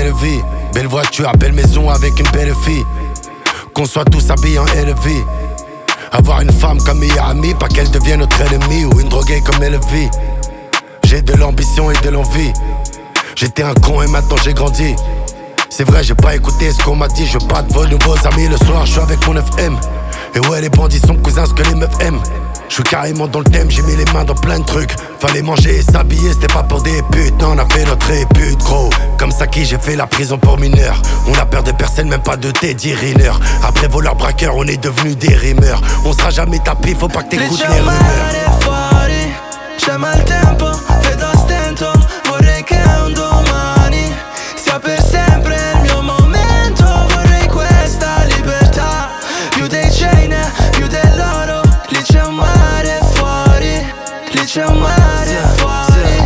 belle vie. Belle voiture, belle maison avec une belle fille. Qu'on soit tous habillés en LV. Avoir une femme comme meilleure amie, pas qu'elle devienne notre ennemie ou une droguée comme LV. J'ai de l'ambition et de l'envie. J'étais un con et maintenant j'ai grandi. C'est vrai, j'ai pas écouté ce qu'on m'a dit. Je veux pas de vos nouveaux amis. Le soir, je suis avec mon 9M. Et ouais, les bandits sont cousins, ce que les meufs aiment. Je suis carrément dans le thème, j'ai mis les mains dans plein de trucs. Fallait manger et s'habiller, c'était pas pour des putes. Non, on a fait notre répute, gros. Comme ça qui j'ai fait la prison pour mineurs. On a peur de personne, même pas de Teddy Riner. Après voleur braqueur, on est devenus des rimeurs. On sera jamais tapé, faut pas que t'écoutes les rumeurs. C'è mal tempo, vedo a stento. Vorrei che un domani sia per sempre il mio momento. Vorrei questa libertà, più dei chain, più dell'oro. Lì c'è un mare fuori, lì c'è un mare fuori.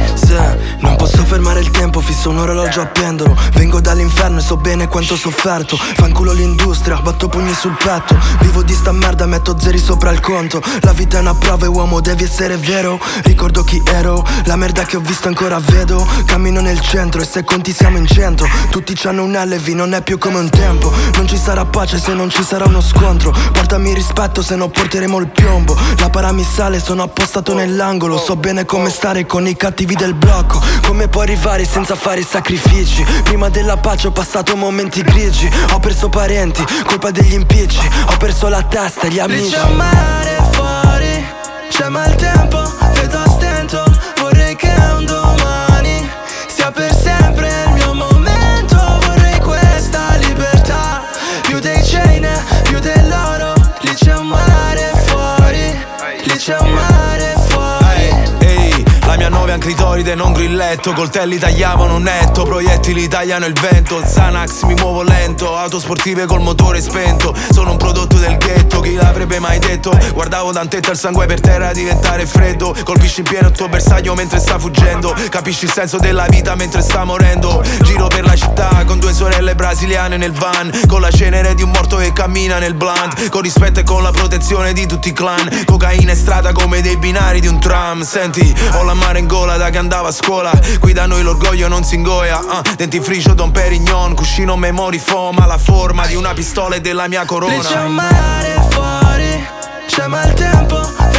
Non posso fermare il tempo, fisso un orologio a pendolo. Vengo dall'inferno e so bene quanto ho sofferto. Fanculo l'industria, batto pugni sul petto. Vivo di sta merda, metto zeri sopra il conto. La vita è una prova e uomo devi essere vero. Ricordo chi ero, la merda che ho visto ancora vedo. Cammino nel centro e se conti siamo in centro. Tutti c'hanno un LV, non è più come un tempo. Non ci sarà pace se non ci sarà uno scontro. Portami rispetto se no porteremo il piombo. La para mi sale, sono appostato nell'angolo. So bene come stare con i cattivi del blocco. Come puoi arrivare senza fare sacrifici? Prima della pace ho passato momenti grigi. Ho perso parenti, colpa degli impicci. Ho perso la testa e gli amici. Lì c'è un mare fuori, c'è mal tempo, vedo a stento. Vorrei che un domani sia per sempre il mio momento. Vorrei questa libertà, più dei chain, più dell'oro. Lì c'è un mare fuori, lì c'è un mare fuori. La mia nove anclitoride non grilletto. Coltelli tagliavano netto, proiettili tagliano il vento. Xanax mi muovo lento, auto sportive col motore spento. Sono un prodotto del ghetto, chi l'avrebbe mai detto? Guardavo Dantetta il sangue per terra diventare freddo. Colpisci in pieno il tuo bersaglio mentre sta fuggendo. Capisci il senso della vita mentre sta morendo. Giro per la città con due sorelle brasiliane nel van, con la cenere di un morto che cammina nel blunt. Con rispetto e con la protezione di tutti i clan. Cocaina e strada come dei binari di un tram. Senti, ho la mare in gola da che andavo a scuola. Qui da noi l'orgoglio non si ingoia. Dentifricio Don Perignon, cuscino memory foam. Ha la forma di una pistola e della mia corona. Lì c'è un mare fuori, c'è mal tempo,